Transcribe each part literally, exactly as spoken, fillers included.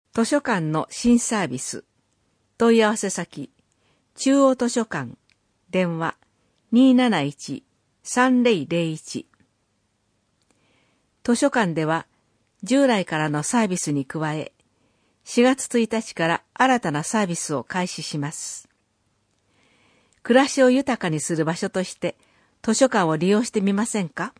図書館の新サービス。問い合わせ先、中央図書館、電話 にーなないち さんぜろぜろいち。図書館では従来からのサービスに加え、しがつついたちから新たなサービスを開始します。暮らしを豊かにする場所として図書館を利用してみませんか？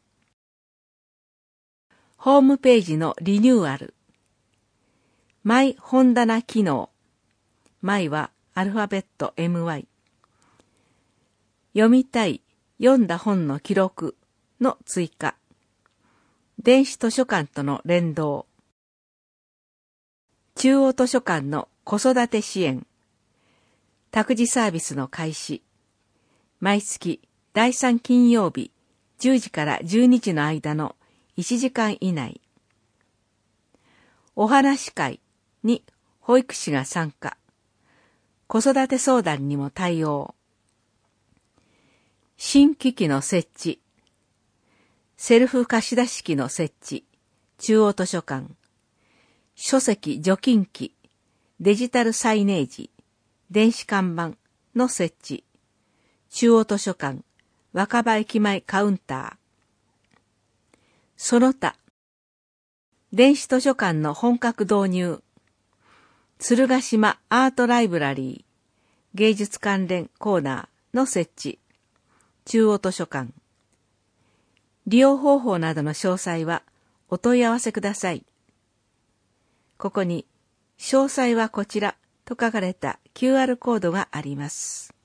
ホームページのリニューアル。マイ本棚機能。マイはアルファベット エムワイ。読みたい、読んだ本の記録の追加。電子図書館との連動。中央図書館の子育て支援。託児サービスの開始。毎月だいさん金曜日じゅうじからじゅうにじの間のいちじかん以内。お話会に保育士が参加。子育て相談にも対応。新機器の設置。セルフ貸出機の設置。中央図書館。書籍除菌機。デジタルサイネージ。電子看板の設置。中央図書館。若葉駅前カウンター。その他。電子図書館の本格導入。鶴ヶ島アートライブラリー。芸術関連コーナーの設置。中央図書館。利用方法などの詳細はお問い合わせください。ここに、詳細はこちらと書かれた キューアール コードがあります。